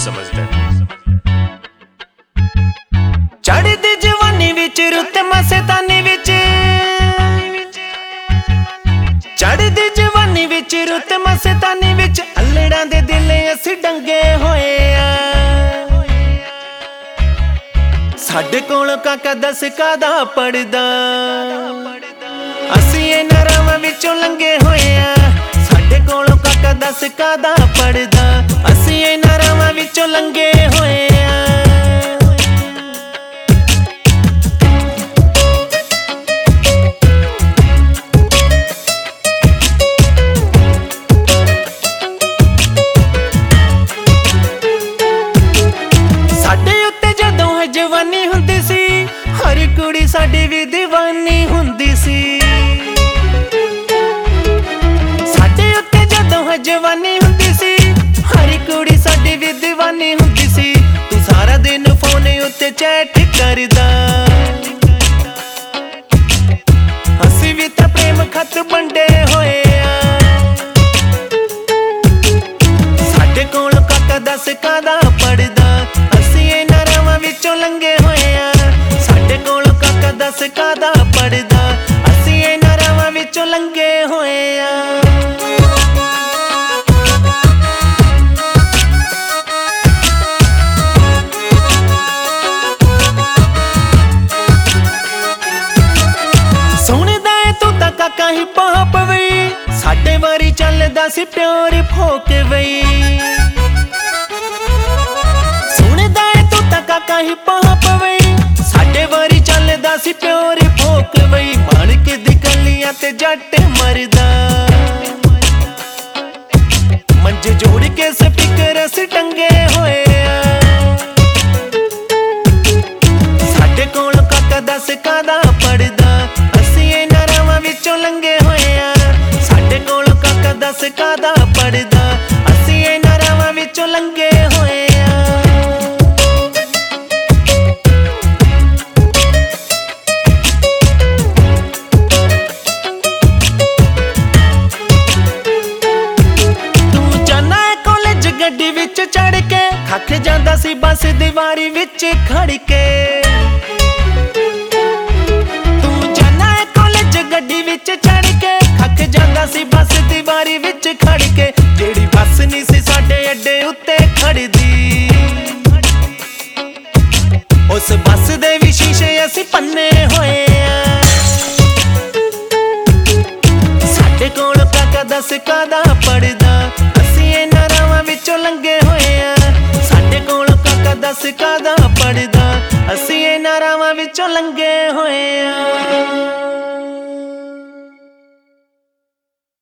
समझदा। चढ़दी जवानी विच रुत मस्तानी विच, चढ़दी जवानी विच रुत मस्तानी विच अल्लड़ां दे दिल असीं डंगे होए आ। साडे कोल काका दस कादा पढ़दा, असीं इन्हां रावां विचों लंघे होए आ। साडे कोल काका दस कादा पढ़दा, असीं इन्हां रावां विचों लंघे होए आ। जवानी हुंदी सी हर कुड़ी साडी भी दीवानी हुंदी सी। साडे उत्ते जदों जवानी हुंदी सी हर कुड़ी साडी भी दीवानी हुंदी सी। तू सारा दिन फोन उत्ते चैट करदा, असीं भी तां प्रेम खत बंडे होए आ। साडे कोल काका दस कादा पढ़दा, असीं इन्हां रावां विचों लंघे होए आ। साडे कोल काका दस कादा पढ़दा, असीं इन्हां रावां विचों लंघे होए आ। सुणदा ऐ तू तां काका ही पाप वई, साडे वारी चलदा सी प्यार फोक वई। काका ही पाप वई, साडे वारी चलदा सी प्यार फोक वई। माणके दी गलियां ते जट मरदा, मंजे जोड़ के स्पीकर असीं टंगे होए आ। साडे कोल काका दस कादा पढ़दा, असीं इन्हां रावां विचों लंघे होए आ। साडे कोल काका दस कादा पढ़दा, असीं इन्हां रावां विचों लंघे होए आ। गड्डी विच चढ़ के थक जांदा सी बस दीवारी विच खड़ के। तू जाना है कॉलेज गड्डी विच चढ़ के, थक जांदा सी बस दीवारी विच खड़ के। जेड़ी बस नहीं सी साडे अड्डे उत्ते खड़दी, उस बस दे भी शीशे असीं भन्ने होए आ। साडे कोल काका दस कादा पढ़दा, असीं इन्हां रावां विचों लंघे होए आ। साडे कोल काका दस कादा पढ़दा, असीं इन्हां रावां विचों लंघे होए आ।